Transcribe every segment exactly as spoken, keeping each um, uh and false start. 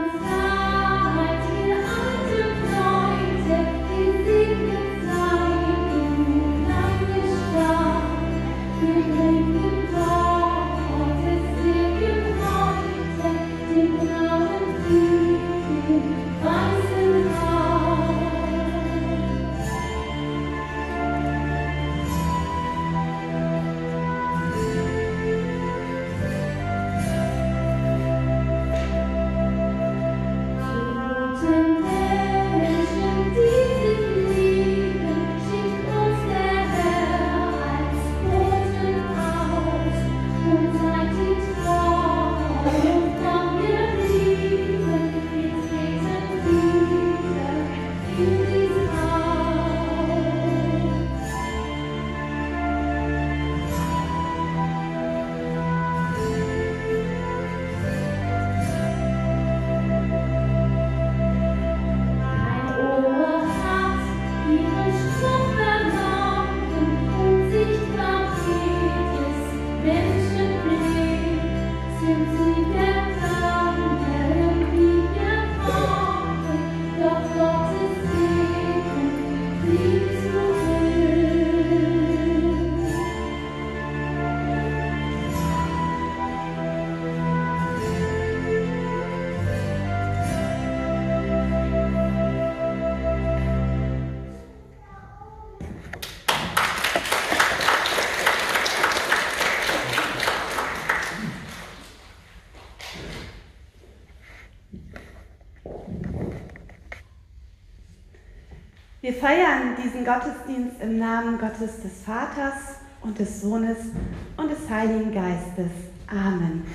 Wir feiern diesen Gottesdienst im Namen Gottes des Vaters und des Sohnes und des Heiligen Geistes. Amen.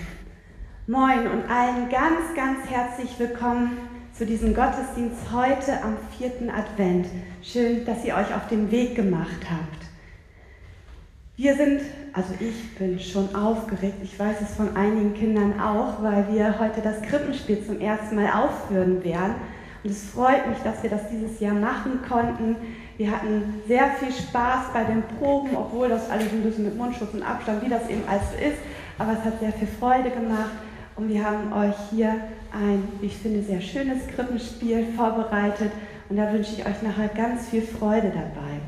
Moin und allen ganz, ganz herzlich willkommen zu diesem Gottesdienst heute am vierten Advent. Schön, dass ihr euch auf den Weg gemacht habt. Wir sind, also ich bin schon aufgeregt, ich weiß es von einigen Kindern auch, weil wir heute das Krippenspiel zum ersten Mal aufführen werden. Und es freut mich, dass wir das dieses Jahr machen konnten. Wir hatten sehr viel Spaß bei den Proben, obwohl das alles ein bisschen mit Mundschutz und Abstand, wie das eben alles so ist. Aber es hat sehr viel Freude gemacht und wir haben euch hier ein, wie ich finde, sehr schönes Krippenspiel vorbereitet. Und da wünsche ich euch nachher ganz viel Freude dabei.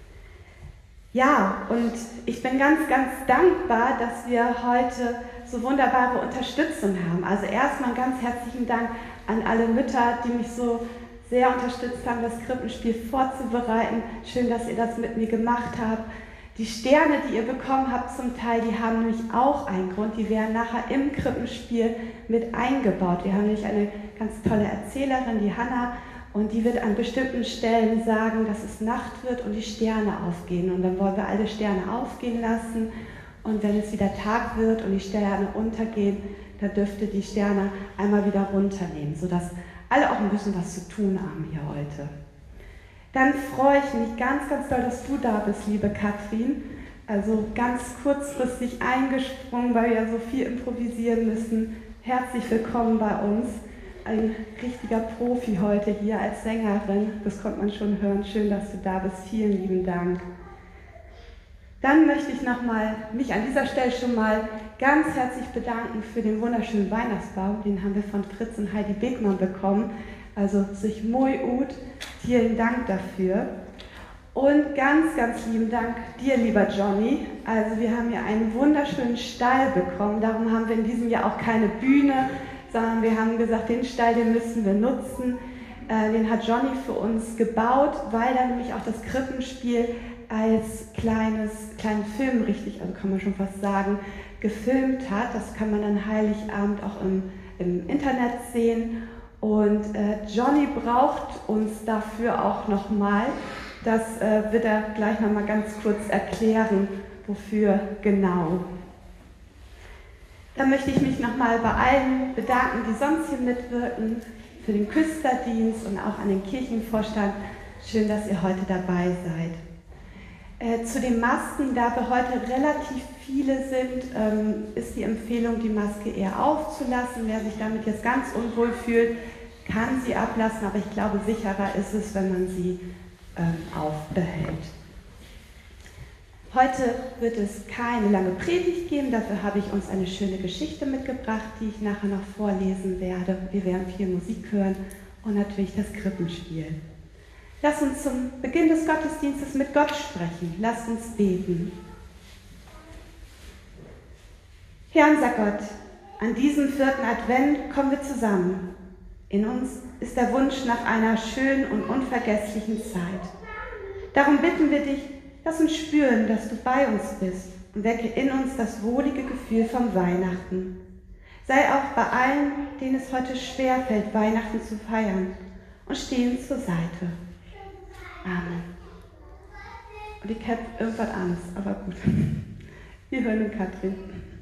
Ja, und ich bin ganz, ganz dankbar, dass wir heute so wunderbare Unterstützung haben. Also erstmal einen ganz herzlichen Dank an alle Mütter, die mich so sehr unterstützt haben, das Krippenspiel vorzubereiten. Schön, dass ihr das mit mir gemacht habt. Die Sterne, die ihr bekommen habt zum Teil, die haben nämlich auch einen Grund. Die werden nachher im Krippenspiel mit eingebaut. Wir haben nämlich eine ganz tolle Erzählerin, die Hanna, und die wird an bestimmten Stellen sagen, dass es Nacht wird und die Sterne aufgehen. Und dann wollen wir alle Sterne aufgehen lassen. Und wenn es wieder Tag wird und die Sterne untergehen, dann dürfte die Sterne einmal wieder runternehmen, sodass alle auch ein bisschen was zu tun haben hier heute. Dann freue ich mich ganz, ganz doll, dass du da bist, liebe Katrin. Also ganz kurzfristig eingesprungen, weil wir ja so viel improvisieren müssen. Herzlich willkommen bei uns. Ein richtiger Profi heute hier als Sängerin. Das konnte man schon hören. Schön, dass du da bist. Vielen lieben Dank. Dann möchte ich nochmal mich an dieser Stelle schon mal ganz herzlich bedanken für den wunderschönen Weihnachtsbaum. Den haben wir von Fritz und Heidi Begmann bekommen. Also sich muy ut. Vielen Dank dafür. Und ganz, ganz lieben Dank dir, lieber Johnny. Also wir haben hier einen wunderschönen Stall bekommen. Darum haben wir in diesem Jahr auch keine Bühne, sondern wir haben gesagt, den Stall, den müssen wir nutzen. Äh, den hat Johnny für uns gebaut, weil er nämlich auch das Krippenspiel als kleines, kleinen Film, richtig, also kann man schon fast sagen, gefilmt hat. Das kann man dann Heiligabend auch im, im Internet sehen. Und äh, Johnny braucht uns dafür auch nochmal. Das äh, wird er gleich nochmal ganz kurz erklären, wofür genau. Dann möchte ich mich nochmal bei allen bedanken, die sonst hier mitwirken, für den Küsterdienst und auch an den Kirchenvorstand. Schön, dass ihr heute dabei seid. Äh, zu den Masken, da wir heute relativ viele sind, ähm, ist die Empfehlung, die Maske eher aufzulassen. Wer sich damit jetzt ganz unwohl fühlt, kann sie ablassen, aber ich glaube, sicherer ist es, wenn man sie ähm, aufbehält. Heute wird es keine lange Predigt geben, dafür habe ich uns eine schöne Geschichte mitgebracht, die ich nachher noch vorlesen werde. Wir werden viel Musik hören und natürlich das Krippenspiel. Lass uns zum Beginn des Gottesdienstes mit Gott sprechen. Lass uns beten. Herr, unser Gott, an diesem vierten Advent kommen wir zusammen. In uns ist der Wunsch nach einer schönen und unvergesslichen Zeit. Darum bitten wir dich, lass uns spüren, dass du bei uns bist und wecke in uns das wohlige Gefühl vom Weihnachten. Sei auch bei allen, denen es heute schwerfällt, Weihnachten zu feiern, und steh uns zur Seite. Amen. Und ich habe irgendwas Angst, aber gut. Wir hören nun Katrin.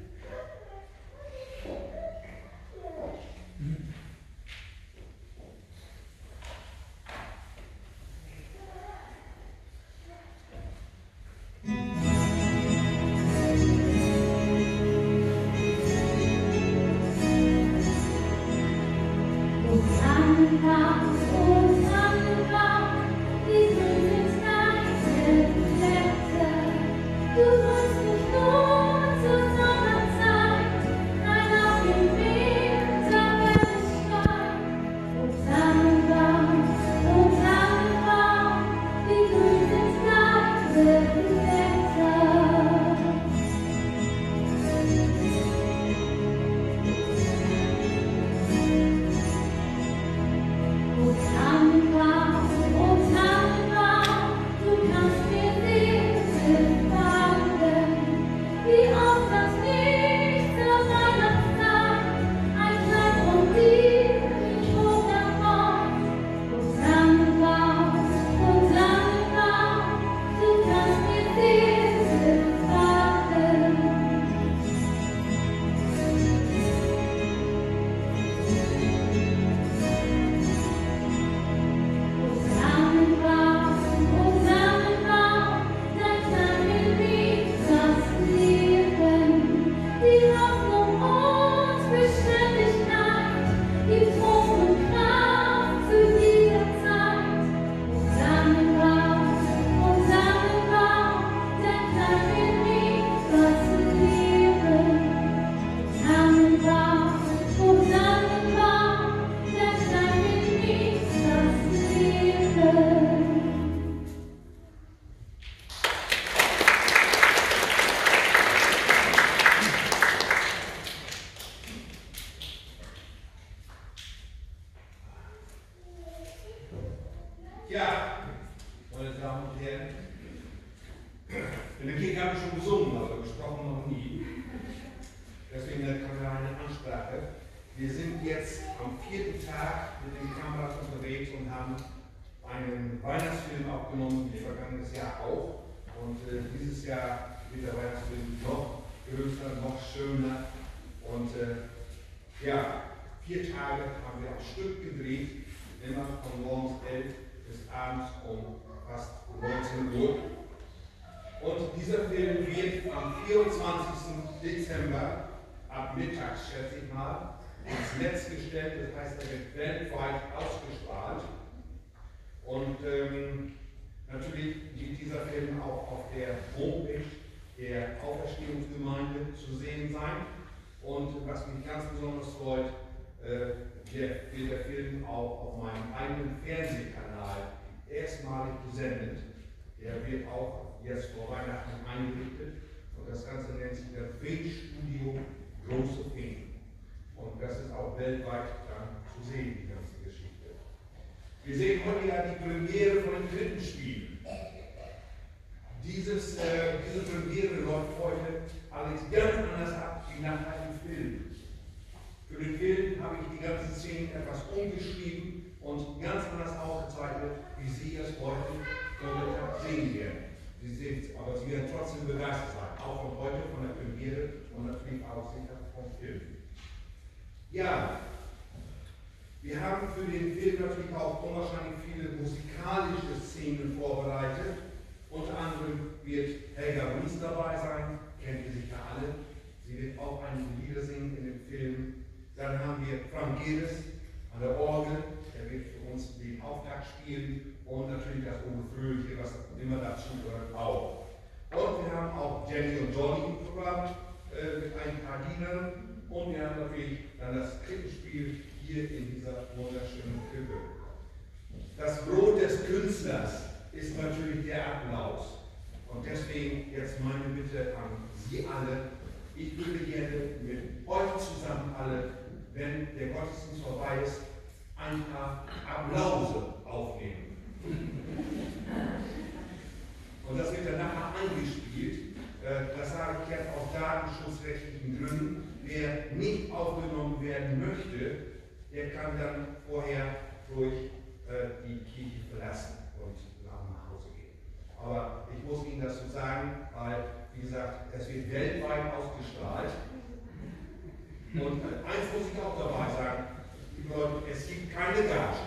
Dezember ab mittags, schätze ich mal, ins Netz gestellt. Das heißt, er wird weltweit ausgestrahlt. Und ähm, natürlich wird dieser Film auch auf der Homepage der Auferstehungsgemeinde zu sehen sein. Und was mich ganz besonders freut, äh, der, wird der Film auch auf meinem eigenen Fernsehkanal erstmalig gesendet. Der wird auch jetzt vor Weihnachten eingerichtet. Und das Ganze nennt sich das Filmstudio Große Film. Und das ist auch weltweit dann zu sehen, die ganze Geschichte. Wir sehen heute ja die Premiere von dem Krippenspiel. Dieses, äh, diese Premiere läuft heute alles ganz anders ab wie nach einem Film. Für den Film habe ich die ganzen Szenen etwas umgeschrieben und ganz anders aufgezeichnet, wie Sie es heute sehen werden. Sie sehen es, aber Sie werden trotzdem begeistert sein, auch von heute, von der Premiere und natürlich auch sicher vom Film. Ja, wir haben für den Film natürlich auch unwahrscheinlich viele musikalische Szenen vorbereitet. Unter anderem wird Helga Ries dabei sein, kennt ihr sicher alle. Sie wird auch einige Lieder singen in dem Film. Dann haben wir Frank Gehres an der Orgel, der wird für uns den Auftakt spielen. Und natürlich das Uwe Fröhliche, was immer dazu gehört, auch. Und wir haben auch Jenny und Johnny im Programm äh, mit ein paar Liedern. Und wir haben natürlich dann das Krippenspiel hier in dieser wunderschönen Krippe. Das Brot des Künstlers ist natürlich der Applaus. Und deswegen jetzt meine Bitte an Sie alle. Ich würde gerne mit euch zusammen alle, wenn der Gottesdienst vorbei ist, ein paar Applause aufnehmen. Und das wird dann nachher eingespielt. Das sage ich jetzt aus datenschutzrechtlichen Gründen. Wer nicht aufgenommen werden möchte, der kann dann vorher durch äh, die Kirche verlassen und nach Hause gehen. Aber ich muss Ihnen das so sagen, weil, wie gesagt, es wird weltweit ausgestrahlt. Und äh, eins muss ich auch dabei sagen, liebe Leute, es gibt keine Gage.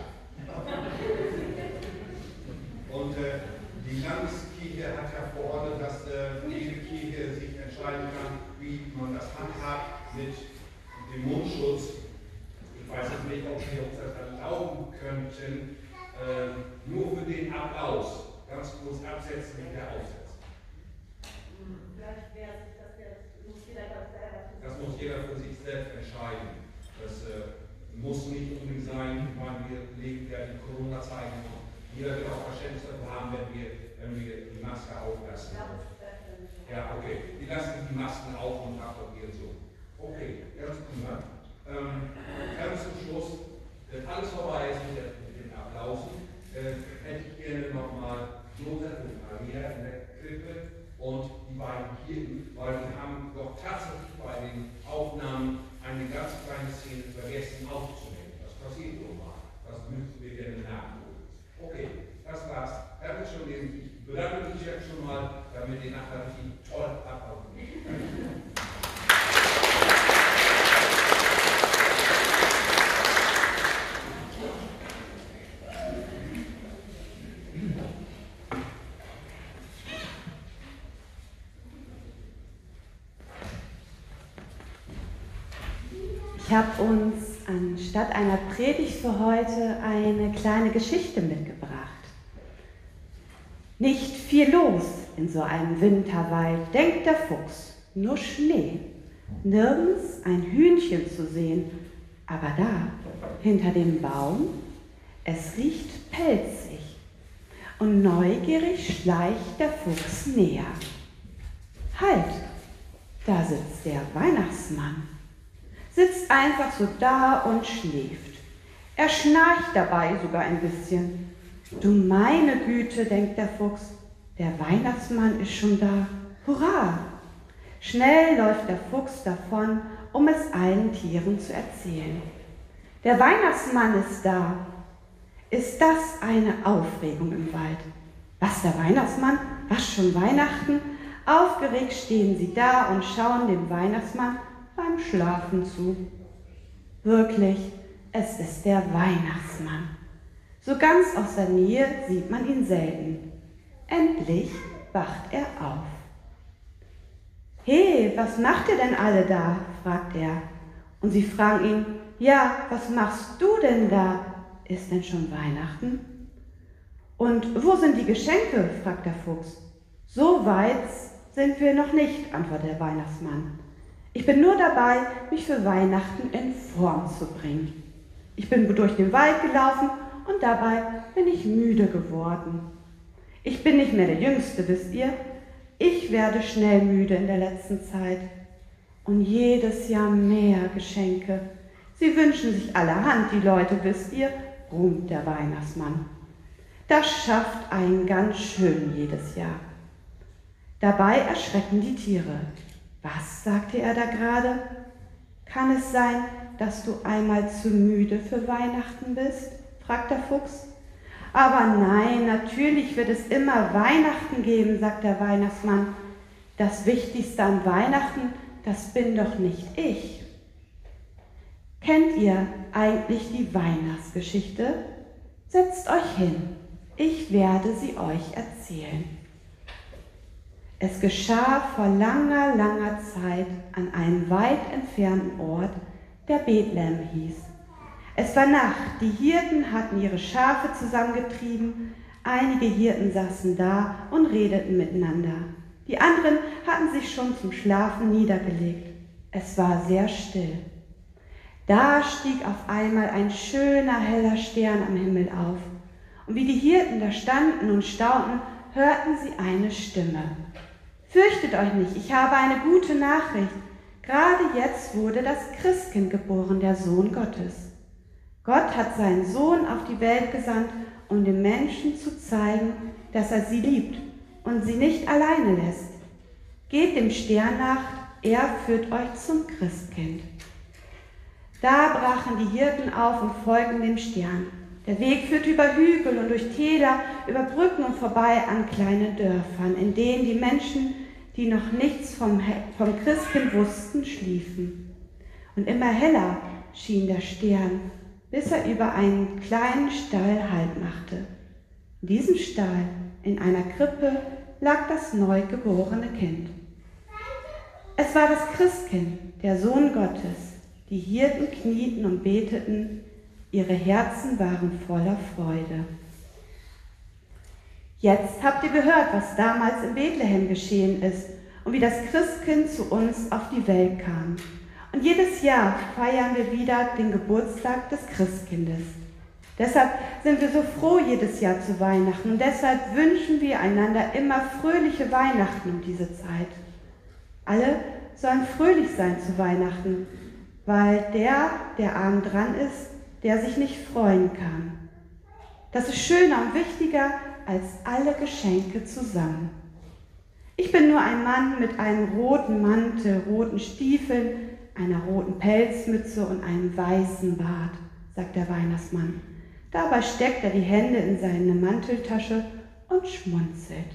Und äh, die Landeskirche hat ja verordnet, dass äh, jede Kirche sich entscheiden kann, wie man das handhabt mit dem Mundschutz. Ich weiß jetzt nicht, ob wir uns das erlauben könnten, äh, nur für den Applaus ganz kurz absetzen und wieder aufsetzen. Vielleicht wäre es, das muss jeder selber. Das muss jeder für sich selbst entscheiden. Das äh, muss nicht unbedingt sein, weil wir leben ja die Corona-Zeiten und jeder wird auch Verständnis dafür haben, wenn wir, wenn wir die Maske auflassen. Ja, okay. Die lassen die Masken auf und applaudieren so. Okay, ganz prima. Ähm, ganz zum Schluss, wenn alles vorbei ist mit, der, mit den Applausen, äh, hätte ich gerne nochmal Josef und Maria in der Krippe und die beiden Kirchen, weil wir haben doch tatsächlich bei den Aufnahmen eine ganz kleine Szene vergessen aufzunehmen. Das passiert nun mal. Das müssen wir gerne nachholen. Okay, das war's. Dankeschön. Ich bedanke mich jetzt schon mal, damit ihr nachher richtig toll abhauen. Ich habe uns anstatt einer Predigt für heute eine kleine Geschichte mitgebracht. Nicht viel los in so einem Winterwald, denkt der Fuchs, nur Schnee. Nirgends ein Hühnchen zu sehen, aber da, hinter dem Baum, es riecht pelzig. Und neugierig schleicht der Fuchs näher. Halt, da sitzt der Weihnachtsmann. Sitzt einfach so da und schläft. Er schnarcht dabei sogar ein bisschen. Du meine Güte, denkt der Fuchs, der Weihnachtsmann ist schon da. Hurra! Schnell läuft der Fuchs davon, um es allen Tieren zu erzählen. Der Weihnachtsmann ist da. Ist das eine Aufregung im Wald? Was, der Weihnachtsmann? Was, schon Weihnachten? Aufgeregt stehen sie da und schauen dem Weihnachtsmann beim Schlafen zu. Wirklich, es ist der Weihnachtsmann. So ganz aus der Nähe sieht man ihn selten. Endlich wacht er auf. Hey, was macht ihr denn alle da? Fragt er. Und sie fragen ihn, ja, was machst du denn da? Ist denn schon Weihnachten? Und wo sind die Geschenke? Fragt der Fuchs. So weit sind wir noch nicht, antwortet der Weihnachtsmann. Ich bin nur dabei, mich für Weihnachten in Form zu bringen. Ich bin durch den Wald gelaufen und dabei bin ich müde geworden. Ich bin nicht mehr der Jüngste, wisst ihr? Ich werde schnell müde in der letzten Zeit. Und jedes Jahr mehr Geschenke. Sie wünschen sich allerhand, die Leute, wisst ihr, ruht der Weihnachtsmann. Das schafft einen ganz schön jedes Jahr. Dabei erschrecken die Tiere. Was, sagte er da gerade? Kann es sein, dass du einmal zu müde für Weihnachten bist? Fragt der Fuchs. Aber nein, natürlich wird es immer Weihnachten geben, sagt der Weihnachtsmann. Das Wichtigste an Weihnachten, das bin doch nicht ich. Kennt ihr eigentlich die Weihnachtsgeschichte? Setzt euch hin, ich werde sie euch erzählen. Es geschah vor langer, langer Zeit an einem weit entfernten Ort, der Bethlehem hieß. Es war Nacht, die Hirten hatten ihre Schafe zusammengetrieben, einige Hirten saßen da und redeten miteinander. Die anderen hatten sich schon zum Schlafen niedergelegt. Es war sehr still. Da stieg auf einmal ein schöner, heller Stern am Himmel auf. Und wie die Hirten da standen und staunten, hörten sie eine Stimme. Fürchtet euch nicht, ich habe eine gute Nachricht. Gerade jetzt wurde das Christkind geboren, der Sohn Gottes. Gott hat seinen Sohn auf die Welt gesandt, um den Menschen zu zeigen, dass er sie liebt und sie nicht alleine lässt. Geht dem Stern nach, er führt euch zum Christkind. Da brachen die Hirten auf und folgten dem Stern. Der Weg führte über Hügel und durch Täler, über Brücken und vorbei an kleinen Dörfern, in denen die Menschen, die noch nichts vom, vom Christkind wussten, schliefen. Und immer heller schien der Stern, bis er über einen kleinen Stall Halt machte. In diesem Stall, in einer Krippe, lag das neugeborene Kind. Es war das Christkind, der Sohn Gottes. Die Hirten knieten und beteten, ihre Herzen waren voller Freude. Jetzt habt ihr gehört, was damals in Bethlehem geschehen ist und wie das Christkind zu uns auf die Welt kam. Und jedes Jahr feiern wir wieder den Geburtstag des Christkindes. Deshalb sind wir so froh jedes Jahr zu Weihnachten und deshalb wünschen wir einander immer fröhliche Weihnachten um diese Zeit. Alle sollen fröhlich sein zu Weihnachten, weil der, der arm dran ist, der sich nicht freuen kann. Das ist schöner und wichtiger als alle Geschenke zusammen. Ich bin nur ein Mann mit einem roten Mantel, roten Stiefeln, einer roten Pelzmütze und einem weißen Bart, sagt der Weihnachtsmann. Dabei steckt er die Hände in seine Manteltasche und schmunzelt.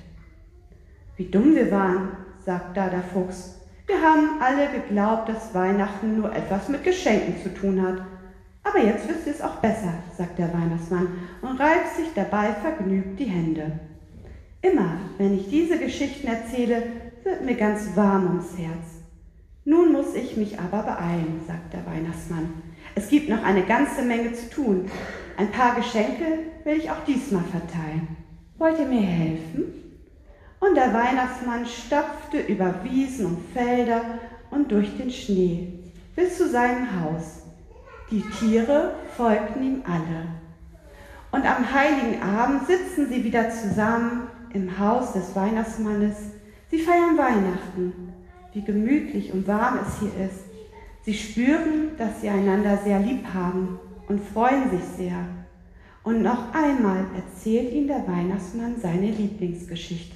Wie dumm wir waren, sagt da der Fuchs. Wir haben alle geglaubt, dass Weihnachten nur etwas mit Geschenken zu tun hat. Aber jetzt wisst ihr es auch besser, sagt der Weihnachtsmann und reibt sich dabei vergnügt die Hände. Immer, wenn ich diese Geschichten erzähle, wird mir ganz warm ums Herz. Nun muss ich mich aber beeilen, sagt der Weihnachtsmann. Es gibt noch eine ganze Menge zu tun. Ein paar Geschenke will ich auch diesmal verteilen. Wollt ihr mir helfen? Und der Weihnachtsmann stapfte über Wiesen und Felder und durch den Schnee bis zu seinem Haus. Die Tiere folgten ihm alle. Und am heiligen Abend sitzen sie wieder zusammen im Haus des Weihnachtsmannes. Sie feiern Weihnachten, wie gemütlich und warm es hier ist. Sie spüren, dass sie einander sehr lieb haben und freuen sich sehr. Und noch einmal erzählt ihnen der Weihnachtsmann seine Lieblingsgeschichte.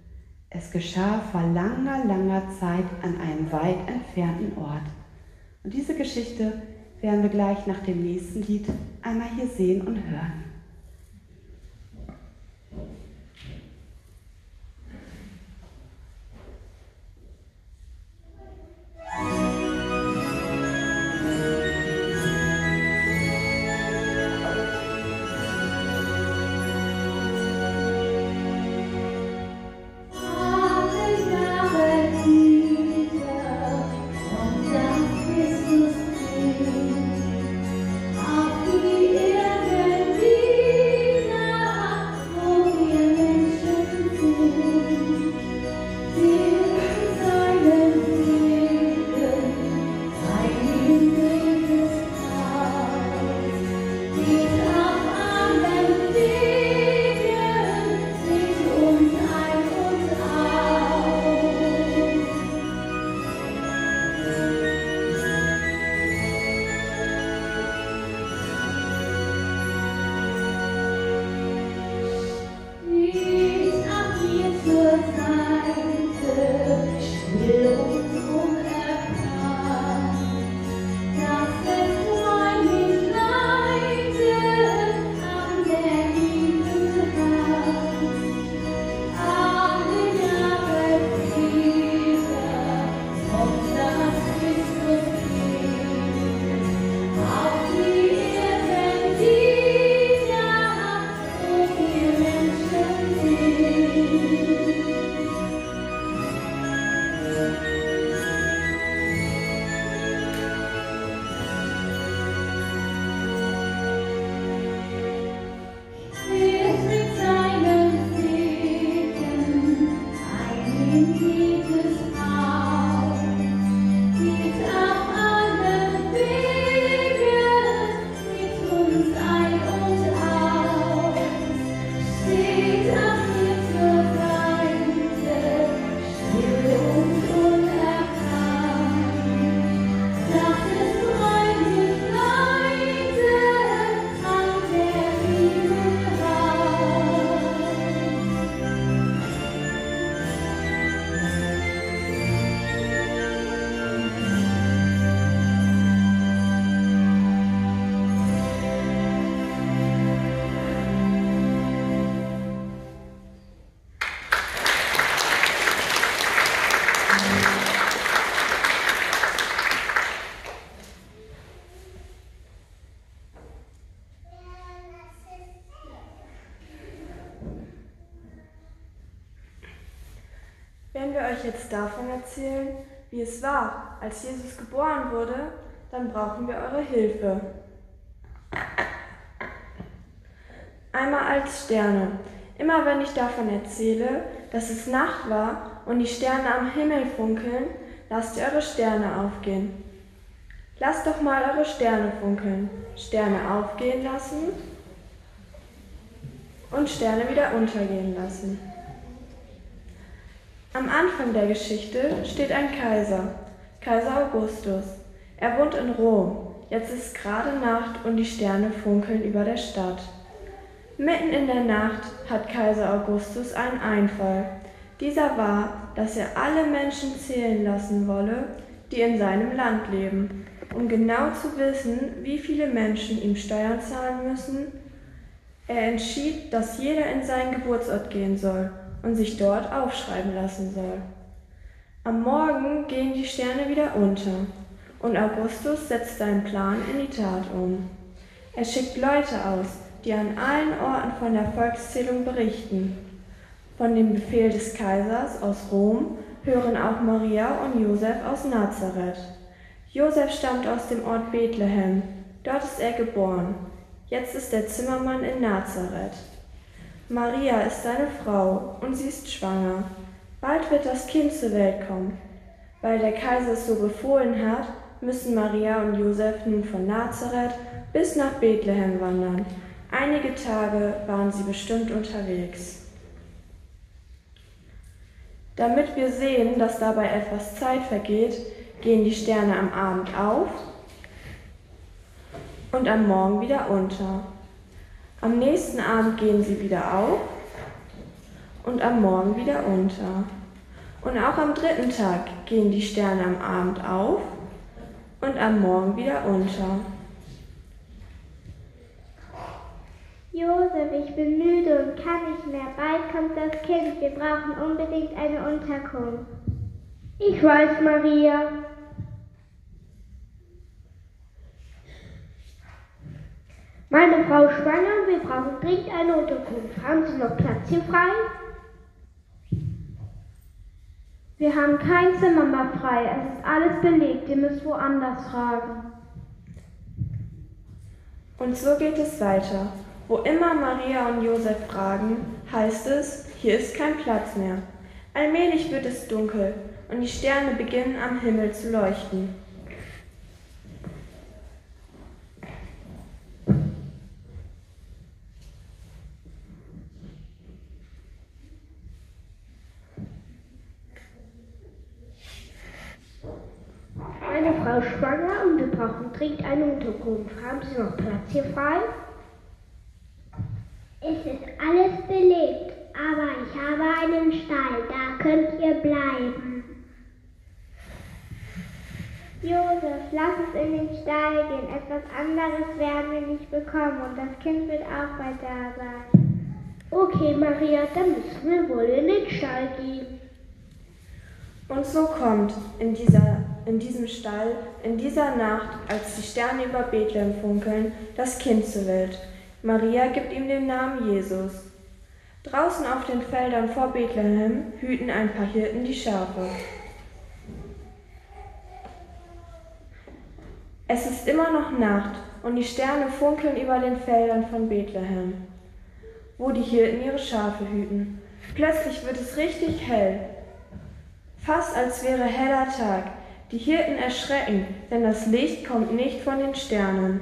Es geschah vor langer, langer Zeit an einem weit entfernten Ort. Und diese Geschichte werden wir gleich nach dem nächsten Lied einmal hier sehen und hören. Auf die Erde, die wir euch jetzt davon erzählen, wie es war, als Jesus geboren wurde, dann brauchen wir eure Hilfe. Einmal als Sterne. Immer wenn ich davon erzähle, dass es Nacht war und die Sterne am Himmel funkeln, lasst ihr eure Sterne aufgehen. Lasst doch mal eure Sterne funkeln. Sterne aufgehen lassen und Sterne wieder untergehen lassen. Am Anfang der Geschichte steht ein Kaiser, Kaiser Augustus. Er wohnt in Rom. Jetzt ist gerade Nacht und die Sterne funkeln über der Stadt. Mitten in der Nacht hat Kaiser Augustus einen Einfall. Dieser war, dass er alle Menschen zählen lassen wolle, die in seinem Land leben, um genau zu wissen, wie viele Menschen ihm Steuern zahlen müssen. Er entschied, dass jeder in seinen Geburtsort gehen soll und sich dort aufschreiben lassen soll. Am Morgen gehen die Sterne wieder unter und Augustus setzt seinen Plan in die Tat um. Er schickt Leute aus, die an allen Orten von der Volkszählung berichten. Von dem Befehl des Kaisers aus Rom hören auch Maria und Josef aus Nazareth. Josef stammt aus dem Ort Bethlehem. Dort ist er geboren. Jetzt ist er Zimmermann in Nazareth. Maria ist seine Frau und sie ist schwanger. Bald wird das Kind zur Welt kommen. Weil der Kaiser es so befohlen hat, müssen Maria und Josef nun von Nazareth bis nach Bethlehem wandern. Einige Tage waren sie bestimmt unterwegs. Damit wir sehen, dass dabei etwas Zeit vergeht, gehen die Sterne am Abend auf und am Morgen wieder unter. Am nächsten Abend gehen sie wieder auf und am Morgen wieder unter. Und auch am dritten Tag gehen die Sterne am Abend auf und am Morgen wieder unter. Josef, ich bin müde und kann nicht mehr. Bald kommt das Kind. Wir brauchen unbedingt eine Unterkunft. Ich weiß, Maria. Meine Frau ist schwanger und wir brauchen dringend eine Unterkunft. Haben Sie noch Platz hier frei? Wir haben kein Zimmer mehr frei. Es ist alles belegt. Ihr müsst woanders fragen. Und so geht es weiter. Wo immer Maria und Josef fragen, heißt es, hier ist kein Platz mehr. Allmählich wird es dunkel und die Sterne beginnen am Himmel zu leuchten. Meine Frau ist schwanger und wir brauchen dringend eine Unterkunft. Haben Sie noch Platz hier frei? Es ist alles belegt, aber ich habe einen Stall, da könnt ihr bleiben. Josef, lass uns in den Stall gehen, etwas anderes werden wir nicht bekommen und das Kind wird auch bald da sein. Okay, Maria, dann müssen wir wohl in den Stall gehen. Und so kommt in, dieser, in diesem Stall, in dieser Nacht, als die Sterne über Bethlehem funkeln, das Kind zur Welt. Maria gibt ihm den Namen Jesus. Draußen auf den Feldern vor Bethlehem hüten ein paar Hirten die Schafe. Es ist immer noch Nacht und die Sterne funkeln über den Feldern von Bethlehem, wo die Hirten ihre Schafe hüten. Plötzlich wird es richtig hell, fast als wäre heller Tag. Die Hirten erschrecken, denn das Licht kommt nicht von den Sternen.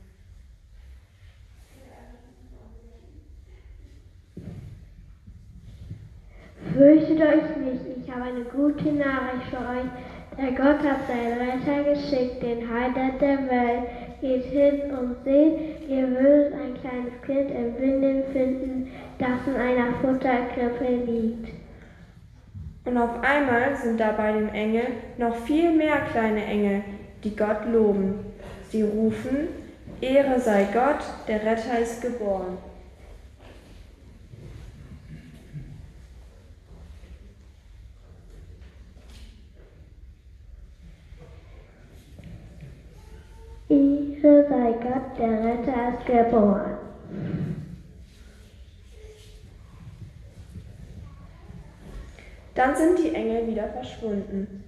Fürchtet euch nicht, ich habe eine gute Nachricht für euch. Der Gott hat seinen Retter geschickt, den Heiland der Welt. Geht hin und seht, ihr würdet ein kleines Kind im Windeln finden, das in einer Futterkrippe liegt. Und auf einmal sind da bei dem Engel noch viel mehr kleine Engel, die Gott loben. Sie rufen, Ehre sei Gott, der Retter ist geboren. Ehre sei Gott, der Retter ist geboren. Dann sind die Engel wieder verschwunden.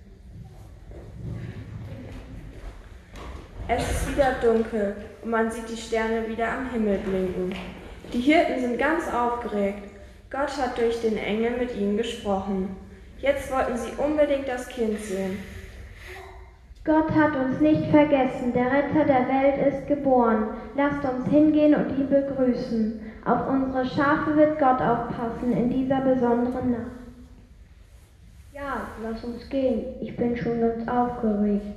Es ist wieder dunkel und man sieht die Sterne wieder am Himmel blinken. Die Hirten sind ganz aufgeregt. Gott hat durch den Engel mit ihnen gesprochen. Jetzt wollten sie unbedingt das Kind sehen. Gott hat uns nicht vergessen, der Retter der Welt ist geboren. Lasst uns hingehen und ihn begrüßen. Auf unsere Schafe wird Gott aufpassen in dieser besonderen Nacht. Ja, lass uns gehen. Ich bin schon ganz aufgeregt.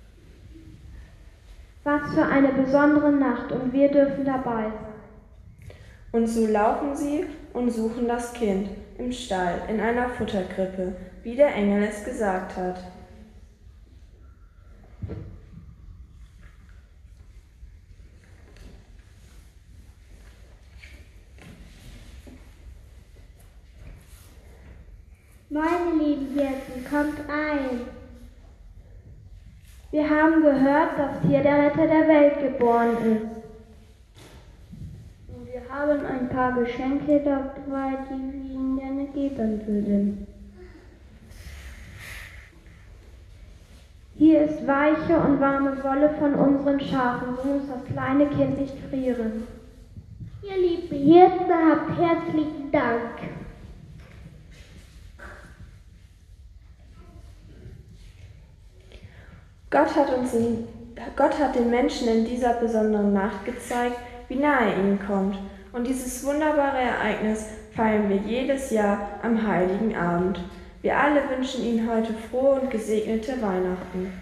Was für eine besondere Nacht und wir dürfen dabei sein. Und so laufen sie und suchen das Kind im Stall in einer Futterkrippe, wie der Engel es gesagt hat. Meine lieben Hirten, kommt rein. Wir haben gehört, dass hier der Retter der Welt geboren ist. Und wir haben ein paar Geschenke dabei, die wir Ihnen gerne geben würden. Hier ist weiche und warme Wolle von unseren Schafen, so muss das kleine Kind nicht frieren. Ihr lieben Hirten, habt herzlichen Dank. Gott hat, uns in, Gott hat den Menschen in dieser besonderen Nacht gezeigt, wie nahe er ihnen kommt. Und dieses wunderbare Ereignis feiern wir jedes Jahr am Heiligen Abend. Wir alle wünschen Ihnen heute frohe und gesegnete Weihnachten.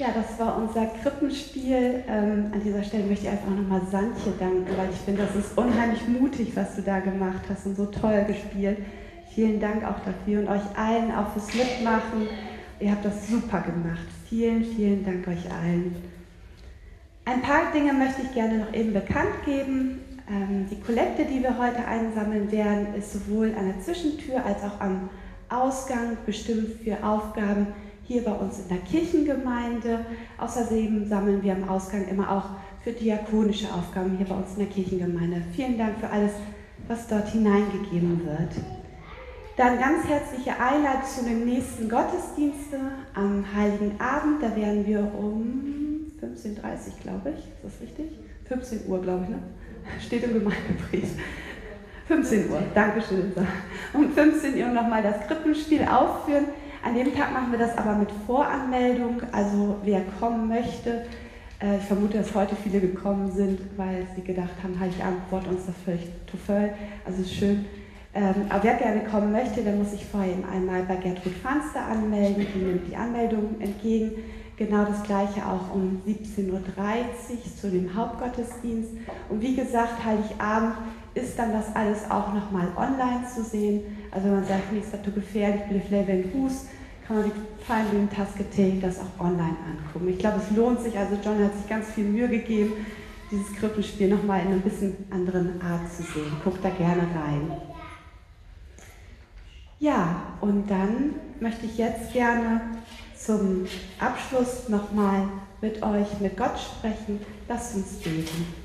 Ja, das war unser Krippenspiel. Ähm, an dieser Stelle möchte ich einfach nochmal Santje danken, weil ich finde, das ist unheimlich mutig, was du da gemacht hast und so toll gespielt. Vielen Dank auch dafür und euch allen auch fürs Mitmachen. Ihr habt das super gemacht. Vielen, vielen Dank euch allen. Ein paar Dinge möchte ich gerne noch eben bekannt geben. Ähm, die Kollekte, die wir heute einsammeln werden, ist sowohl an der Zwischentür als auch am Ausgang bestimmt für Aufgaben hier bei uns in der Kirchengemeinde. Außerdem sammeln wir am Ausgang immer auch für diakonische Aufgaben hier bei uns in der Kirchengemeinde. Vielen Dank für alles, was dort hineingegeben wird. Dann ganz herzliche Einladung zu den nächsten Gottesdiensten am Heiligen Abend. Da werden wir um fünfzehn Uhr dreißig, glaube ich. Ist das richtig? fünfzehn Uhr, glaube ich, ne? Steht im Gemeindebrief. fünfzehn Uhr, Dankeschön. Um fünfzehn Uhr nochmal das Krippenspiel aufführen. An dem Tag machen wir das aber mit Voranmeldung, also wer kommen möchte. Äh, ich vermute, dass heute viele gekommen sind, weil sie gedacht haben, Heiligabend wird uns das völlig zu voll. Also ist schön. Ähm, aber wer gerne kommen möchte, der muss sich vorher eben einmal bei Gertrud Fanster anmelden. Die nimmt die Anmeldung entgegen. Genau das Gleiche auch um siebzehn Uhr dreißig zu dem Hauptgottesdienst. Und wie gesagt, Heiligabend ist dann das alles auch nochmal online zu sehen. Also wenn man sagt, mir ist das zu gefährlich, ich bin vielleicht in Fuß, kann man sich Feinblumen-Taske das auch online angucken. Ich glaube, es lohnt sich. Also John hat sich ganz viel Mühe gegeben, dieses Krippenspiel nochmal in einer bisschen anderen Art zu sehen. Guckt da gerne rein. Ja, und dann möchte ich jetzt gerne zum Abschluss nochmal mit euch, mit Gott sprechen. Lasst uns beten.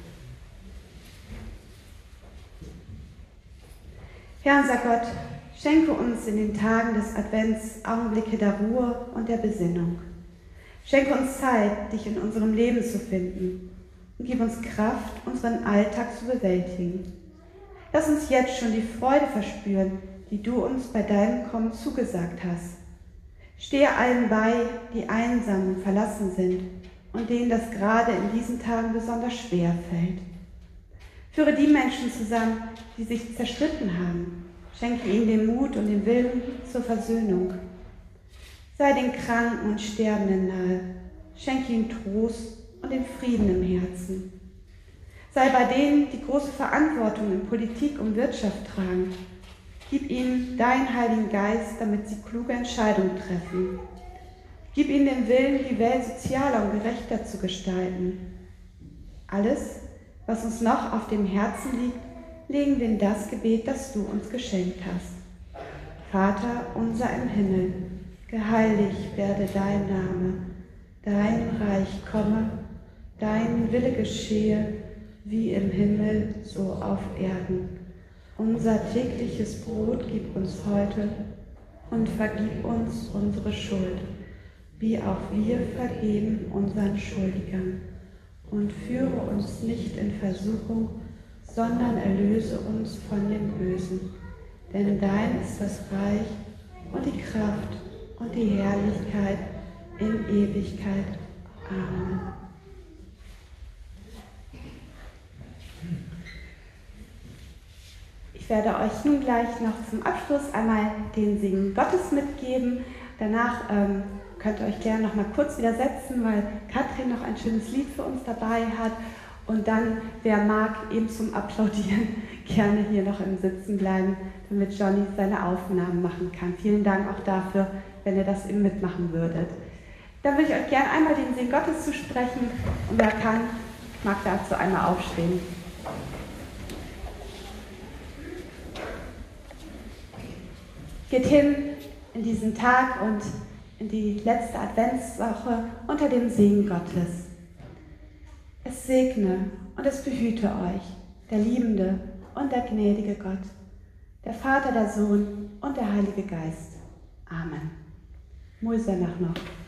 Herr, unser Gott, schenke uns in den Tagen des Advents Augenblicke der Ruhe und der Besinnung. Schenke uns Zeit, dich in unserem Leben zu finden und gib uns Kraft, unseren Alltag zu bewältigen. Lass uns jetzt schon die Freude verspüren, die du uns bei deinem Kommen zugesagt hast. Stehe allen bei, die einsam und verlassen sind und denen das gerade in diesen Tagen besonders schwer fällt. Führe die Menschen zusammen, die sich zerstritten haben. Schenke ihnen den Mut und den Willen zur Versöhnung. Sei den Kranken und Sterbenden nahe. Schenke ihnen Trost und den Frieden im Herzen. Sei bei denen, die große Verantwortung in Politik und Wirtschaft tragen. Gib ihnen deinen Heiligen Geist, damit sie kluge Entscheidungen treffen. Gib ihnen den Willen, die Welt sozialer und gerechter zu gestalten. Alles, was uns noch auf dem Herzen liegt, legen wir in das Gebet, das du uns geschenkt hast. Vater unser im Himmel, geheiligt werde dein Name, dein Reich komme, dein Wille geschehe, wie im Himmel, so auf Erden. Unser tägliches Brot gib uns heute und vergib uns unsere Schuld, wie auch wir vergeben unseren Schuldigern. Und führe uns nicht in Versuchung, sondern erlöse uns von dem Bösen. Denn dein ist das Reich und die Kraft und die Herrlichkeit in Ewigkeit. Amen. Ich werde euch nun gleich noch zum Abschluss einmal den Segen Gottes mitgeben. Danach ähm, könnt ihr euch gerne noch mal kurz wieder setzen, weil Katrin noch ein schönes Lied für uns dabei hat. Und dann, wer mag, eben zum Applaudieren gerne hier noch im Sitzen bleiben, damit Johnny seine Aufnahmen machen kann. Vielen Dank auch dafür, wenn ihr das eben mitmachen würdet. Dann würde ich euch gerne einmal den Segen Gottes zusprechen. Und wer kann, mag dazu einmal aufstehen. Geht hin in diesen Tag und in die letzte Adventswoche unter dem Segen Gottes. Es segne und es behüte euch, der liebende und der gnädige Gott, der Vater, der Sohn und der Heilige Geist. Amen. Mulsanach noch.